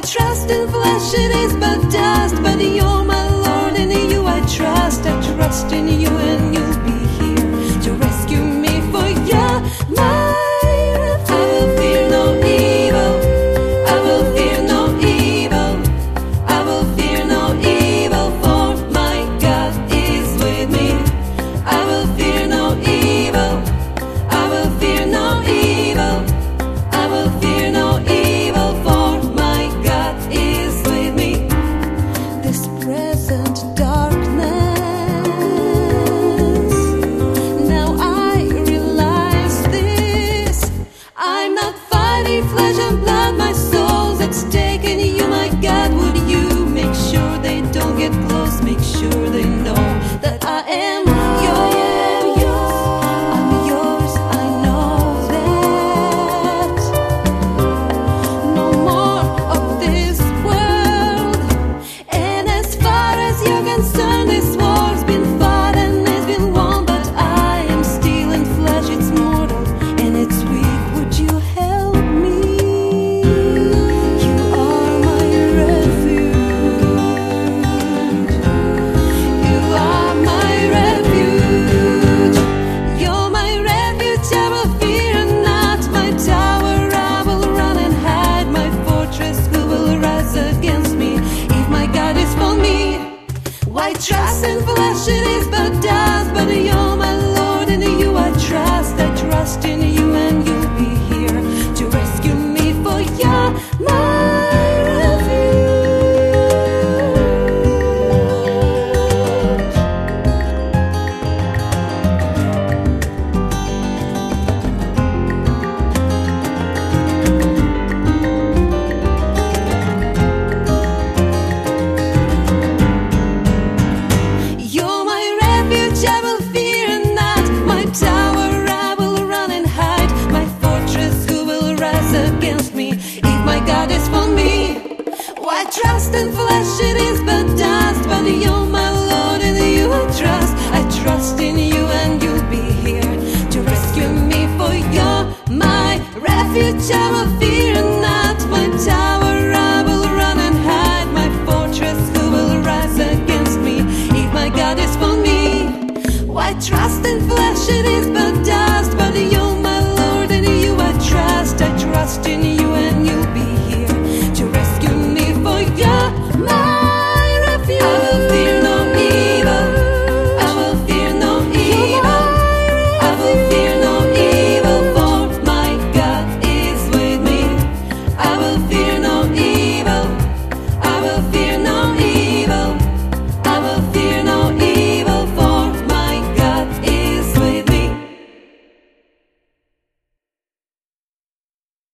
trust in flesh, it is but dust. But you're my Lord, and in you I trust. I trust in you, and you'll be here to rescue me, for you're my refuge. I will fear no evil. I will fear no evil. I will fear no evil, for my God is with me. I will fear no evil. I will fear no evil. I will fear no evil, for my God is with me. This present darkness, now I realize this. I'm not fighting flesh and blood, my soul's at stake in you, my God. Would you make sure they don't get close? Make sure they know that I am yours. I'm yours, I know that. No more of this world. And as far as you're concerned, this war's been fought and it's been won. But I am still in flesh, it's mortal and it's weak. Would you help me? You are my refuge. You are my refuge. You're my refuge, I will fear not. My tower, I will run and hide. My fortress, who will rise against me? If my God is for me, why trust in flesh, it is but dust. But you're my Lord, and in you I trust. I trust in you, and you'll be here to rescue me, for you're my refuge. You're my refuge, I will fear not. My tower, I will run and hide. My fortress, who will rise against me? If my God is for me, why trust in flesh, it is but dust. But you're my Lord, and in you I trust. I trust in you, and you'll be here to rescue me, for you're my refuge, I will fear not. My tower, I will run and hide. My fortress, who will rise against me? If my God is for me, why trust in flesh, it is but dust.